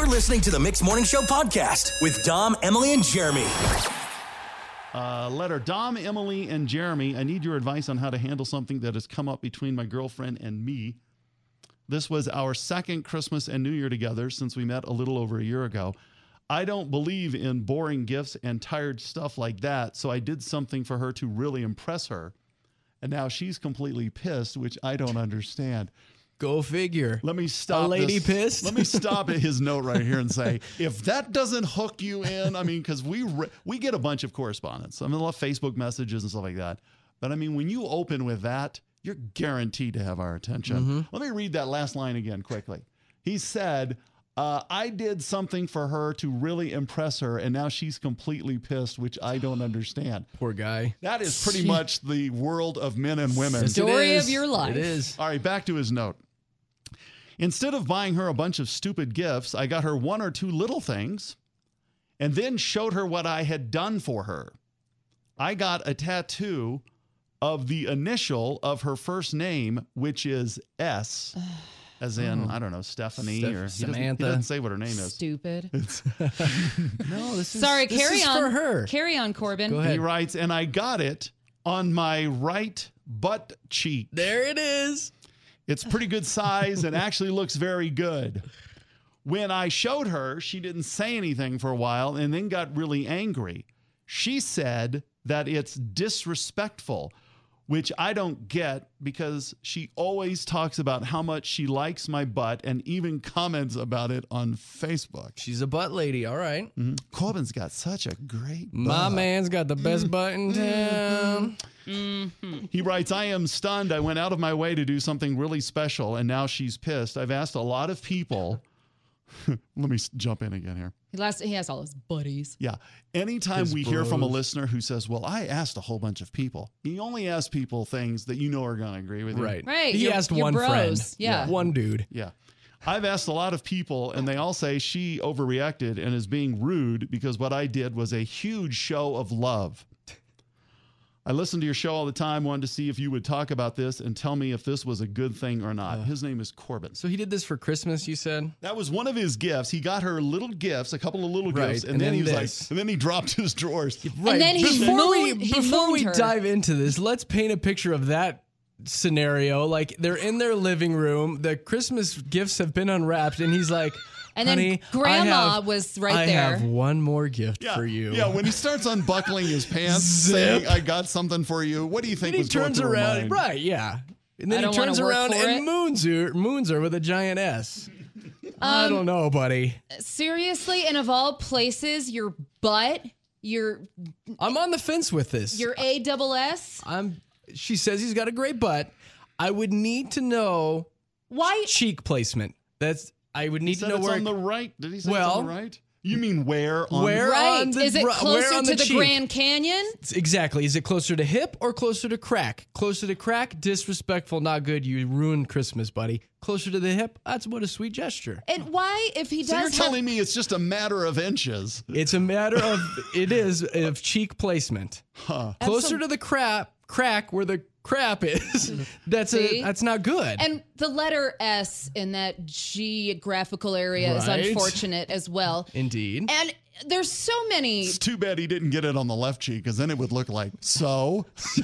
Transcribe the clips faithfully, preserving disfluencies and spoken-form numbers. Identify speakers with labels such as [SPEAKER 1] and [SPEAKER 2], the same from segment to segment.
[SPEAKER 1] You're listening to the Mixed Morning Show podcast with Dom, Emily, and Jeremy.
[SPEAKER 2] Uh, letter, Dom, Emily, and Jeremy, I need your advice on how to handle something that has come up between my girlfriend and me. This was our second Christmas and New Year together since we met a little over a year ago. I don't believe in boring gifts and tired stuff like that, so I did something for her to really impress her. And now she's completely pissed, which I don't understand.
[SPEAKER 3] Go figure.
[SPEAKER 2] Let me stop.
[SPEAKER 3] A lady
[SPEAKER 2] this.
[SPEAKER 3] pissed?
[SPEAKER 2] Let me stop at his note right here and say, if that doesn't hook you in, I mean, because we re- we get a bunch of correspondence. I mean, a lot of Facebook messages and stuff like that. But I mean, when you open with that, you're guaranteed to have our attention. Mm-hmm. Let me read that last line again quickly. He said, uh, I did something for her to really impress her, and now she's completely pissed, which I don't understand.
[SPEAKER 3] Poor guy.
[SPEAKER 2] That is pretty much the world of men and women.
[SPEAKER 4] Story of your life.
[SPEAKER 3] It is.
[SPEAKER 2] All right, back to his note. Instead of buying her a bunch of stupid gifts, I got her one or two little things and then showed her what I had done for her. I got a tattoo of the initial of her first name, which is S, as in, oh. I don't know, Stephanie Steph- or
[SPEAKER 3] Samantha.
[SPEAKER 2] He doesn't, he doesn't say what her name is.
[SPEAKER 4] Stupid.
[SPEAKER 3] No, this is
[SPEAKER 4] Sorry,
[SPEAKER 3] this
[SPEAKER 4] carry
[SPEAKER 3] is
[SPEAKER 4] on.
[SPEAKER 3] for her.
[SPEAKER 4] Carry on, Corbin.
[SPEAKER 3] Go ahead.
[SPEAKER 2] He writes, and I got it on my right butt cheek.
[SPEAKER 3] There it is.
[SPEAKER 2] It's pretty good size and actually looks very good. When I showed her, she didn't say anything for a while and then got really angry. She said that it's disrespectful, which I don't get because she always talks about how much she likes my butt and even comments about it on Facebook.
[SPEAKER 3] She's a butt lady, all right.
[SPEAKER 2] Mm-hmm. Corbin's got such a great butt.
[SPEAKER 3] My man's got the best mm-hmm. butt in town.
[SPEAKER 4] Mm-hmm.
[SPEAKER 2] He writes, I am stunned. I went out of my way to do something really special, and now she's pissed. I've asked a lot of people. Let me s- jump in again here.
[SPEAKER 4] He, last, he has all his buddies.
[SPEAKER 2] Yeah. Anytime
[SPEAKER 3] His
[SPEAKER 2] we
[SPEAKER 3] bros.
[SPEAKER 2] hear from a listener who says, well, I asked a whole bunch of people. You only ask people things that you know are going to agree with you.
[SPEAKER 3] Right.
[SPEAKER 4] Right.
[SPEAKER 3] He
[SPEAKER 4] Your-
[SPEAKER 3] asked
[SPEAKER 4] your
[SPEAKER 3] one
[SPEAKER 4] bros.
[SPEAKER 3] friend.
[SPEAKER 4] Yeah.
[SPEAKER 3] One dude.
[SPEAKER 2] Yeah. I've asked a lot of people, and they all say she overreacted and is being rude because what I did was a huge show of love. I listen to your show all the time, wanted to see if you would talk about this and tell me if this was a good thing or not. Uh, his name is Corbin.
[SPEAKER 3] So he did this for Christmas, you said?
[SPEAKER 2] That was one of his gifts. He got her little gifts, a couple of little
[SPEAKER 3] right.
[SPEAKER 2] gifts, and,
[SPEAKER 3] and
[SPEAKER 2] then,
[SPEAKER 3] then
[SPEAKER 2] he was
[SPEAKER 3] this.
[SPEAKER 2] like, and then he dropped his drawers.
[SPEAKER 3] Right.
[SPEAKER 4] And then he
[SPEAKER 3] before
[SPEAKER 4] mooned,
[SPEAKER 3] we,
[SPEAKER 4] he
[SPEAKER 3] before we
[SPEAKER 4] her.
[SPEAKER 3] dive into this, let's paint a picture of that scenario. Like they're in their living room, the Christmas gifts have been unwrapped, and he's like,
[SPEAKER 4] And
[SPEAKER 3] Honey,
[SPEAKER 4] then Grandma
[SPEAKER 3] have,
[SPEAKER 4] was right
[SPEAKER 3] I
[SPEAKER 4] there.
[SPEAKER 3] I have one more gift
[SPEAKER 2] Yeah,
[SPEAKER 3] for you.
[SPEAKER 2] yeah, when he starts unbuckling his pants,
[SPEAKER 3] Zip.
[SPEAKER 2] saying, I got something for you, what do you think
[SPEAKER 3] And he
[SPEAKER 2] was going
[SPEAKER 3] turns
[SPEAKER 2] through her
[SPEAKER 3] around,
[SPEAKER 2] mind?
[SPEAKER 3] right, yeah. And
[SPEAKER 4] I
[SPEAKER 3] then he
[SPEAKER 4] don't
[SPEAKER 3] turns
[SPEAKER 4] wanna work
[SPEAKER 3] around
[SPEAKER 4] for
[SPEAKER 3] and
[SPEAKER 4] it.
[SPEAKER 3] moons her, moons her with a giant S.
[SPEAKER 4] Um,
[SPEAKER 3] I don't know, buddy.
[SPEAKER 4] Seriously, and of all places, your butt, your
[SPEAKER 3] I'm on the fence with this.
[SPEAKER 4] your A double S.
[SPEAKER 3] I'm. She says he's got a great butt. I would need to know
[SPEAKER 4] Why?
[SPEAKER 3] cheek placement. That's. I would need
[SPEAKER 2] He
[SPEAKER 3] to
[SPEAKER 2] said
[SPEAKER 3] know
[SPEAKER 2] it's
[SPEAKER 3] where.
[SPEAKER 2] on the right. Did he say
[SPEAKER 3] Well,
[SPEAKER 2] it's on the right? You mean where? On
[SPEAKER 3] where
[SPEAKER 4] Right.
[SPEAKER 3] on the
[SPEAKER 4] Is it
[SPEAKER 3] ru- where
[SPEAKER 4] closer
[SPEAKER 3] on
[SPEAKER 4] to
[SPEAKER 3] the
[SPEAKER 4] the
[SPEAKER 3] cheek?
[SPEAKER 4] Grand Canyon?
[SPEAKER 3] Exactly. Is it closer to hip or closer to crack? Closer to crack, disrespectful, not good. You ruined Christmas, buddy. Closer to the hip, that's what a sweet gesture.
[SPEAKER 4] And why, if he
[SPEAKER 2] So you're
[SPEAKER 4] does have,
[SPEAKER 2] telling me it's just a matter of inches?
[SPEAKER 3] It's a matter of it is of cheek placement.
[SPEAKER 2] Huh.
[SPEAKER 3] Closer to the crap crack where the crap is. That's
[SPEAKER 4] See?
[SPEAKER 3] a that's not good.
[SPEAKER 4] and the letter S in that geographical area
[SPEAKER 3] Right.
[SPEAKER 4] is unfortunate as well.
[SPEAKER 3] Indeed.
[SPEAKER 4] And there's so many.
[SPEAKER 2] It's too bad he didn't get it on the left cheek, because then it would look like so.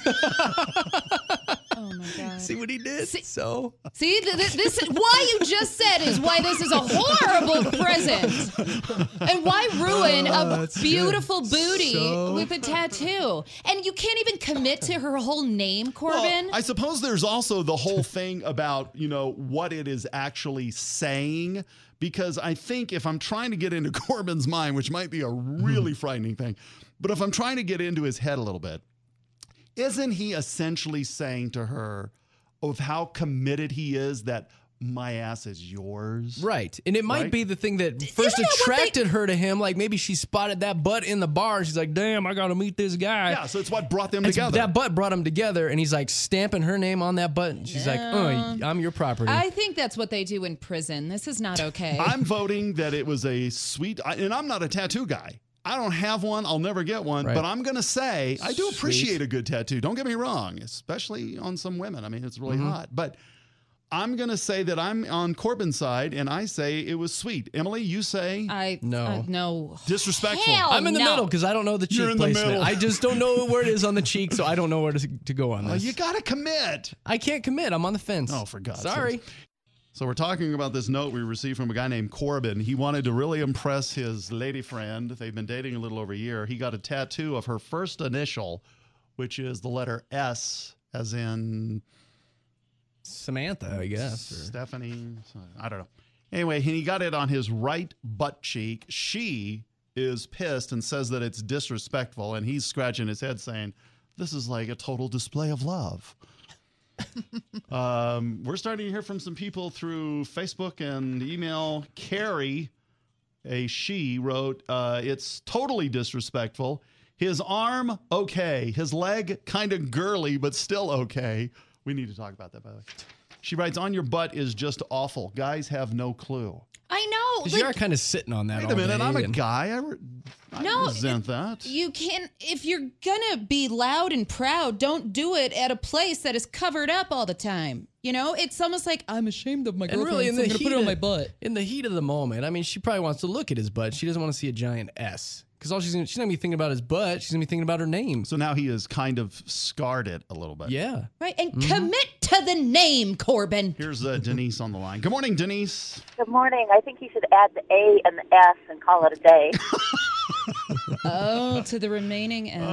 [SPEAKER 4] Oh my God.
[SPEAKER 3] See what he did?
[SPEAKER 4] See-
[SPEAKER 3] so
[SPEAKER 4] See, th- th- this is why you just said is why this is a horrible present, and why ruin
[SPEAKER 3] Oh,
[SPEAKER 4] a
[SPEAKER 3] that's
[SPEAKER 4] beautiful
[SPEAKER 3] good.
[SPEAKER 4] booty
[SPEAKER 3] So-
[SPEAKER 4] with a tattoo, and you can't even commit to her whole name, Corbin.
[SPEAKER 2] Well, I suppose there's also the whole thing about, you know, what it is actually saying, because I think if I'm trying to get into Corbin's mind, which might be a really frightening thing, but if I'm trying to get into his head a little bit, isn't he essentially saying to her of how committed he is that my ass is yours?
[SPEAKER 3] right. And it might
[SPEAKER 2] Right?
[SPEAKER 3] be the thing that first
[SPEAKER 4] that what
[SPEAKER 3] attracted her to him. Like maybe she spotted that butt in the bar. And she's like, damn, I gotta meet this guy.
[SPEAKER 2] Yeah, so it's what brought them
[SPEAKER 3] It's-
[SPEAKER 2] together.
[SPEAKER 3] That butt brought them together, and he's like stamping her name on that butt. And she's like, oh, I'm your property.
[SPEAKER 4] I think that's what they do in prison. This is not okay.
[SPEAKER 2] I'm voting that it was a sweet, I- and I'm not a tattoo guy. I don't have one. I'll never get one.
[SPEAKER 3] Right.
[SPEAKER 2] But I'm going to say I do
[SPEAKER 3] Sweet.
[SPEAKER 2] appreciate a good tattoo. Don't get me wrong, especially on some women. I mean, it's really
[SPEAKER 3] Mm-hmm.
[SPEAKER 2] hot. But I'm going to say that I'm on Corbin's side, and I say it was sweet. Emily, you say
[SPEAKER 4] I
[SPEAKER 3] No.
[SPEAKER 4] uh, no.
[SPEAKER 2] disrespectful.
[SPEAKER 4] Hell
[SPEAKER 3] I'm in the
[SPEAKER 4] no.
[SPEAKER 3] middle because I don't know the cheek
[SPEAKER 2] You're in the
[SPEAKER 3] placement.
[SPEAKER 2] middle.
[SPEAKER 3] I just don't know where it is on the cheek, so I don't know where to, to go on
[SPEAKER 2] Oh,
[SPEAKER 3] this.
[SPEAKER 2] you got to commit.
[SPEAKER 3] I can't commit. I'm on the fence.
[SPEAKER 2] Oh, for God's
[SPEAKER 3] Sorry.
[SPEAKER 2] sake. So we're talking about this note we received from a guy named Corbin. He wanted to really impress his lady friend. They've been dating a little over a year. He got a tattoo of her first initial, which is the letter S, as in
[SPEAKER 3] Samantha, I guess. or-
[SPEAKER 2] Stephanie. I don't know. Anyway, he got it on his right butt cheek. She is pissed and says that it's disrespectful, and he's scratching his head saying, this is like a total display of love. um, we're starting to hear from some people through Facebook and email. Carrie, a she, wrote, uh, it's totally disrespectful. His arm, okay. His leg, kind of girly, but still okay. We need to talk about that, by the way. She writes, on your butt is just awful. Guys have no clue.
[SPEAKER 4] I know.
[SPEAKER 3] 'Cause
[SPEAKER 4] like,
[SPEAKER 3] you are kind of sitting on that
[SPEAKER 2] Wait
[SPEAKER 3] all
[SPEAKER 2] a minute,
[SPEAKER 3] day
[SPEAKER 2] I'm a
[SPEAKER 3] and-
[SPEAKER 2] guy. I, re- I
[SPEAKER 4] No,
[SPEAKER 2] resent that.
[SPEAKER 4] You can't, if you're gonna be loud and proud, don't do it at a place that is covered up all the time. You know, it's almost like I'm ashamed of my
[SPEAKER 3] And
[SPEAKER 4] girlfriend,
[SPEAKER 3] really, in
[SPEAKER 4] so
[SPEAKER 3] the
[SPEAKER 4] I'm gonna
[SPEAKER 3] heat
[SPEAKER 4] put it on
[SPEAKER 3] of-
[SPEAKER 4] my butt.
[SPEAKER 3] In the heat of the moment, I mean, she probably wants to look at his butt. She doesn't want to see a giant S. Because all she's gonna, she's not gonna be thinking about his butt. She's gonna be thinking about her name.
[SPEAKER 2] So now he has kind of scarred it a little bit.
[SPEAKER 3] Yeah.
[SPEAKER 4] Right, and commit to the name, Corbin.
[SPEAKER 2] Here's uh, Denise on the line. Good morning, Denise.
[SPEAKER 5] Good morning. I think you should add the A and the S and call it a day.
[SPEAKER 4] Oh, to the remaining S.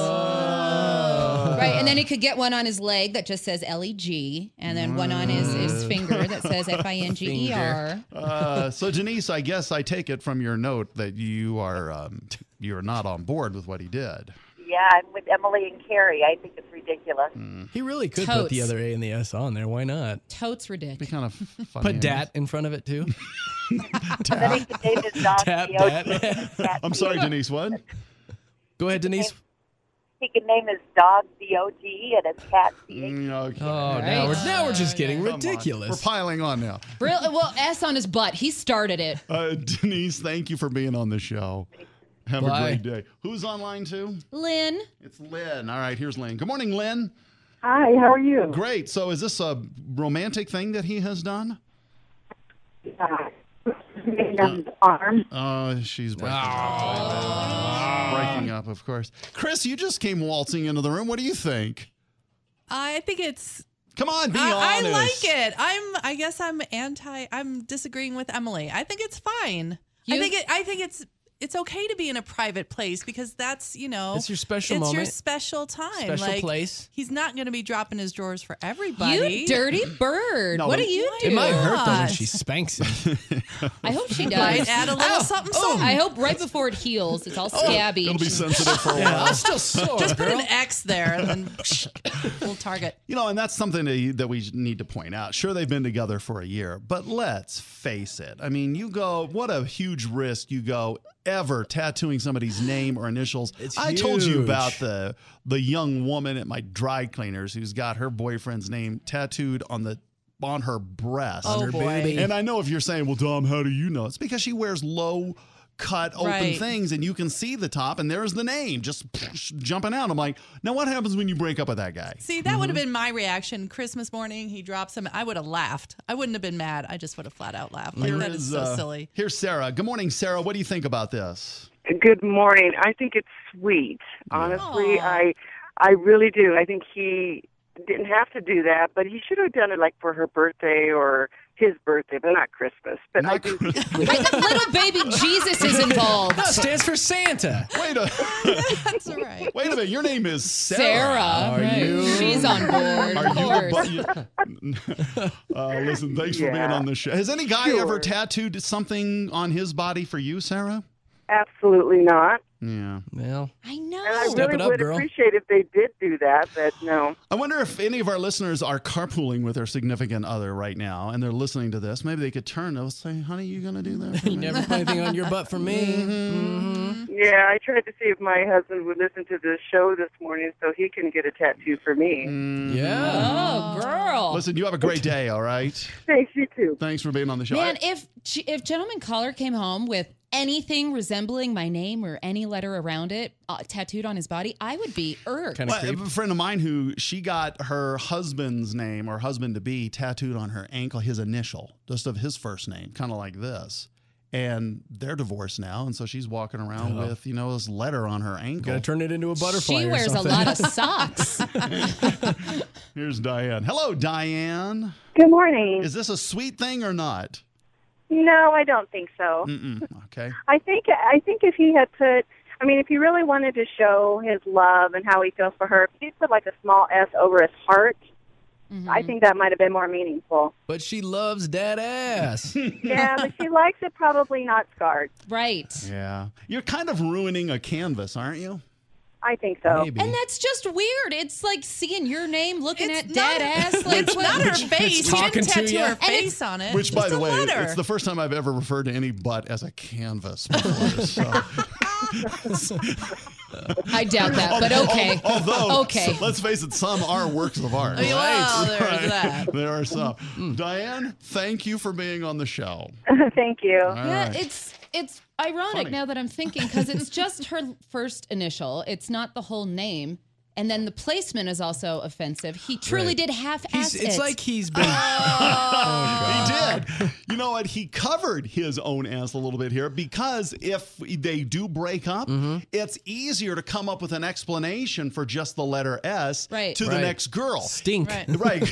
[SPEAKER 2] Uh,
[SPEAKER 4] Right, and then he could get one on his leg that just says L E G, and then one on his, his finger that says F I N G E R.
[SPEAKER 2] Uh, so, Denise, I guess I take it from your note that you are um, you're not on board with what he did.
[SPEAKER 5] Yeah, I'm with Emily and Carrie. I think it's ridiculous.
[SPEAKER 3] He really could put the
[SPEAKER 4] Totes.
[SPEAKER 3] other A and the S on there. Why not?
[SPEAKER 4] Totes
[SPEAKER 2] Be
[SPEAKER 4] ridiculous.
[SPEAKER 2] kind of funny.
[SPEAKER 3] Put dat in front of it, too.
[SPEAKER 5] And then he could name his dog
[SPEAKER 3] Tap
[SPEAKER 5] D O G
[SPEAKER 3] that.
[SPEAKER 5] and cat
[SPEAKER 2] I'm
[SPEAKER 5] D.
[SPEAKER 2] sorry, Denise. What?
[SPEAKER 3] Go ahead, Denise.
[SPEAKER 5] He could name his dog D O G and his cat D H.
[SPEAKER 2] Mm, okay.
[SPEAKER 3] Oh, now we're, now we're just getting
[SPEAKER 2] Come on.
[SPEAKER 3] ridiculous.
[SPEAKER 2] We're piling on now.
[SPEAKER 4] Real, well, S on his butt. He started it.
[SPEAKER 2] Uh, Denise, thank you for being on the show. Have
[SPEAKER 3] Bye.
[SPEAKER 2] a great day. Who's online too?
[SPEAKER 4] Lynn.
[SPEAKER 2] It's Lynn. All right, here's Lynn. Good morning, Lynn.
[SPEAKER 5] Hi, how are you?
[SPEAKER 2] Great. So, is this a romantic thing that he has done?
[SPEAKER 5] Uh, his arm.
[SPEAKER 2] Uh, she's breaking up. Breaking up, of course. Chris, you just came waltzing into the room. What do you think?
[SPEAKER 6] I think it's.
[SPEAKER 2] Come on, be
[SPEAKER 6] I, I
[SPEAKER 2] honest.
[SPEAKER 6] like it. I'm. I guess I'm anti. I'm disagreeing with Emily. I think it's fine. I
[SPEAKER 4] You-
[SPEAKER 6] think it. I think it's. It's okay to be in a private place because that's, you know,
[SPEAKER 3] It's your special
[SPEAKER 6] it's your
[SPEAKER 3] moment.
[SPEAKER 6] special time.
[SPEAKER 3] Special
[SPEAKER 6] like,
[SPEAKER 3] place.
[SPEAKER 6] He's not going to be dropping his drawers for everybody.
[SPEAKER 4] You dirty bird.
[SPEAKER 2] No,
[SPEAKER 4] what
[SPEAKER 2] it-
[SPEAKER 4] do you do?
[SPEAKER 3] It might hurt, though, when
[SPEAKER 6] Gosh.
[SPEAKER 3] she spanks him.
[SPEAKER 4] I hope she
[SPEAKER 6] Might
[SPEAKER 4] does.
[SPEAKER 6] add a little something, something.
[SPEAKER 4] I hope right before it heals, it's all scabby.
[SPEAKER 2] It'll be sensitive for a
[SPEAKER 3] Yeah,
[SPEAKER 2] while.
[SPEAKER 3] I'm still sore,
[SPEAKER 6] Just put
[SPEAKER 3] girl.
[SPEAKER 6] an X there and then we'll target.
[SPEAKER 2] You know, and that's something that, that we need to point out. Sure, they've been together for a year, but let's face it. I mean, you go, what a huge risk you go ever tattooing somebody's name or initials.
[SPEAKER 3] It's
[SPEAKER 2] I told you
[SPEAKER 3] huge.
[SPEAKER 2] about the the young woman at my dry cleaners who's got her boyfriend's name tattooed on the on her breast.
[SPEAKER 6] Oh,
[SPEAKER 3] her
[SPEAKER 6] boy.
[SPEAKER 3] booty.
[SPEAKER 2] And I know if you're saying, well, Dom, how do you know? It's because she wears low cut open
[SPEAKER 6] Right.
[SPEAKER 2] things and you can see the top and there's the name just jumping out. I'm like, now what happens when you break up with that guy?
[SPEAKER 6] See, that would have been my reaction. Christmas morning, he drops him. I would have laughed. I wouldn't have been mad. I just would have flat out laughed. Like,
[SPEAKER 2] Here
[SPEAKER 6] that is
[SPEAKER 2] is,
[SPEAKER 6] so
[SPEAKER 2] uh,
[SPEAKER 6] silly.
[SPEAKER 2] Here's Sarah. Good morning, Sarah. What do you think about this?
[SPEAKER 7] Good morning. I think it's sweet. Honestly,
[SPEAKER 6] Aw.
[SPEAKER 7] I I really do. I think he didn't have to do that, but he should have done it like for her birthday or his birthday, but not Christmas. But I
[SPEAKER 2] Not
[SPEAKER 7] do.
[SPEAKER 2] Christmas.
[SPEAKER 4] Right, the little baby Jesus is involved.
[SPEAKER 3] No, it stands for Santa.
[SPEAKER 2] Wait a
[SPEAKER 6] That's all right.
[SPEAKER 2] wait a minute. Your name is Sarah.
[SPEAKER 4] Sarah.
[SPEAKER 3] Are
[SPEAKER 4] right.
[SPEAKER 3] you-
[SPEAKER 4] She's on board.
[SPEAKER 2] Are
[SPEAKER 4] Of
[SPEAKER 2] you a
[SPEAKER 4] course.
[SPEAKER 2] bu- you- uh, listen, thanks for being
[SPEAKER 7] Yeah.
[SPEAKER 2] on the show. Has any guy
[SPEAKER 7] Sure.
[SPEAKER 2] ever tattooed something on his body for you, Sarah?
[SPEAKER 7] Absolutely not.
[SPEAKER 2] Yeah.
[SPEAKER 3] Well,
[SPEAKER 4] I
[SPEAKER 7] And I
[SPEAKER 4] know.
[SPEAKER 3] Step
[SPEAKER 7] really
[SPEAKER 3] it up,
[SPEAKER 7] would
[SPEAKER 3] girl.
[SPEAKER 7] appreciate if they did do that, but no.
[SPEAKER 2] I wonder if any of our listeners are carpooling with their significant other right now and they're listening to this. Maybe they could turn and say, honey, you going to do that? for
[SPEAKER 3] you
[SPEAKER 2] me?"
[SPEAKER 3] never put anything on your butt for me. Mm-hmm.
[SPEAKER 7] Yeah, I tried to see if my husband would listen to the show this morning so he can get a tattoo for me.
[SPEAKER 2] Mm-hmm.
[SPEAKER 3] Yeah.
[SPEAKER 4] Oh, girl.
[SPEAKER 2] Listen, you have a great day, all right?
[SPEAKER 7] Thanks, you too.
[SPEAKER 2] Thanks for being on the show.
[SPEAKER 4] Man,
[SPEAKER 2] I-
[SPEAKER 4] if if gentleman caller came home with anything resembling my name or any letter around it uh, tattooed on his body, I would be irked.
[SPEAKER 3] Kind of
[SPEAKER 2] Well,
[SPEAKER 3] creep.
[SPEAKER 2] a friend of mine who she got her husband's name or husband to be tattooed on her ankle, his initial, just of his first name, kind of like this. And they're divorced now, and so she's walking around with, you know, this letter on her ankle.
[SPEAKER 3] Gotta turn it into a butterfly.
[SPEAKER 4] She
[SPEAKER 3] or
[SPEAKER 4] wears a
[SPEAKER 3] something.
[SPEAKER 4] lot of socks.
[SPEAKER 2] Here's Diane. Hello, Diane.
[SPEAKER 5] Good morning.
[SPEAKER 2] Is this a sweet thing or not?
[SPEAKER 5] No, I don't think so.
[SPEAKER 2] Mm-mm. Okay.
[SPEAKER 5] I think I think if he had put, I mean, if he really wanted to show his love and how he feels for her, if he put like a small S over his heart,
[SPEAKER 4] Mm-hmm.
[SPEAKER 5] I think that might have been more meaningful.
[SPEAKER 3] But she loves dad ass.
[SPEAKER 5] Yeah, but she likes it probably not scarred.
[SPEAKER 4] Right.
[SPEAKER 2] Yeah. You're kind of ruining a canvas, aren't you?
[SPEAKER 5] I think so.
[SPEAKER 3] Maybe.
[SPEAKER 4] And that's just weird. It's like seeing your name, looking
[SPEAKER 6] It's
[SPEAKER 4] at dad
[SPEAKER 6] not-
[SPEAKER 4] ass. Like,
[SPEAKER 6] It's
[SPEAKER 4] what-
[SPEAKER 6] not her face. She
[SPEAKER 3] talking
[SPEAKER 6] didn't
[SPEAKER 3] to
[SPEAKER 6] tattoo
[SPEAKER 3] ya.
[SPEAKER 6] her
[SPEAKER 3] And
[SPEAKER 6] face on it.
[SPEAKER 2] Which, by
[SPEAKER 6] Just
[SPEAKER 2] the
[SPEAKER 6] a
[SPEAKER 2] way,
[SPEAKER 6] letter.
[SPEAKER 2] it's the first time I've ever referred to any butt as a canvas before. So.
[SPEAKER 4] I doubt that, but okay.
[SPEAKER 2] Although,
[SPEAKER 4] Okay.
[SPEAKER 2] let's face it, some are works of art.
[SPEAKER 6] Well, there's that.
[SPEAKER 2] There are some. Diane, thank you for being on the show.
[SPEAKER 5] Thank you.
[SPEAKER 2] All
[SPEAKER 4] Yeah,
[SPEAKER 2] right.
[SPEAKER 4] it's it's ironic
[SPEAKER 2] Funny.
[SPEAKER 4] now that I'm thinking because it's just her first initial. It's not the whole name. And then the placement is also offensive. He truly
[SPEAKER 3] Right.
[SPEAKER 4] did half-ass
[SPEAKER 3] He's,
[SPEAKER 4] it.
[SPEAKER 3] it's like he's been.
[SPEAKER 2] He did. You know what? He covered his own ass a little bit here because if they do break up, it's easier to come up with an explanation for just the letter S
[SPEAKER 4] Right.
[SPEAKER 2] to the
[SPEAKER 3] Right.
[SPEAKER 2] next girl.
[SPEAKER 3] Stink.
[SPEAKER 6] Right.
[SPEAKER 2] Right.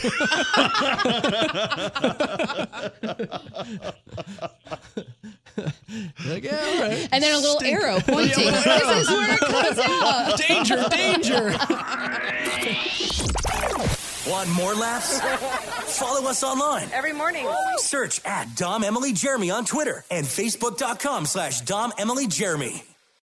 [SPEAKER 3] Like, yeah, all right.
[SPEAKER 4] and then a little arrow pointing. This is where it comes out.
[SPEAKER 3] Danger, danger.
[SPEAKER 1] Want more laughs? Follow us online.
[SPEAKER 7] Every morning.
[SPEAKER 1] Search at Dom Emily Jeremy on Twitter and Facebook.com slash Dom Emily Jeremy.